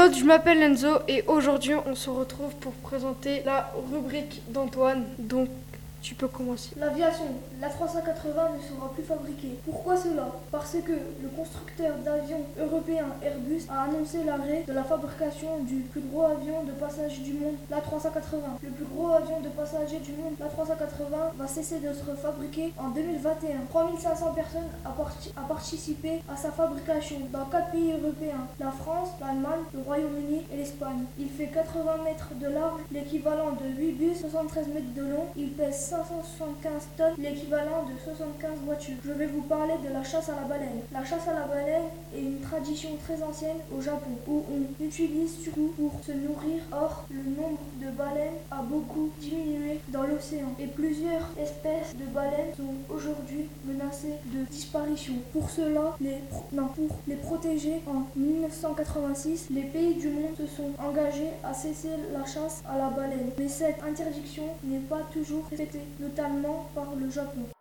Hello, je m'appelle Enzo et aujourd'hui on se retrouve pour présenter la rubrique d'Antoine. Donc tu peux commencer. L'aviation, l'A380 ne sera plus fabriquée. Pourquoi cela? Parce que le constructeur d'avions européen Airbus a annoncé l'arrêt de la fabrication du plus gros avion de passagers du monde, l'A380. Le plus gros avion de passagers du monde, l'A380, va cesser d'être fabriqué en 2021. 3500 personnes a participé à sa fabrication dans 4 pays européens, la France, l'Allemagne, le Royaume-Uni et l'Espagne. Il fait 80 mètres de large, l'équivalent de 8 bus, 73 mètres de long. Il pèse 575 tonnes, l'équivalent de 75 voitures. Je vais vous parler de la chasse à la baleine. La chasse à la baleine est une tradition très ancienne au Japon, où on l'utilise surtout pour se nourrir. Or, le nombre de baleines a beaucoup diminué dans l'océan et plusieurs espèces de baleines sont aujourd'hui menacées de disparition. Pour cela, pour les protéger, en 1986, les pays du monde se sont engagés à cesser la chasse à la baleine. Mais cette interdiction n'est pas toujours respectée, notamment par le Japon.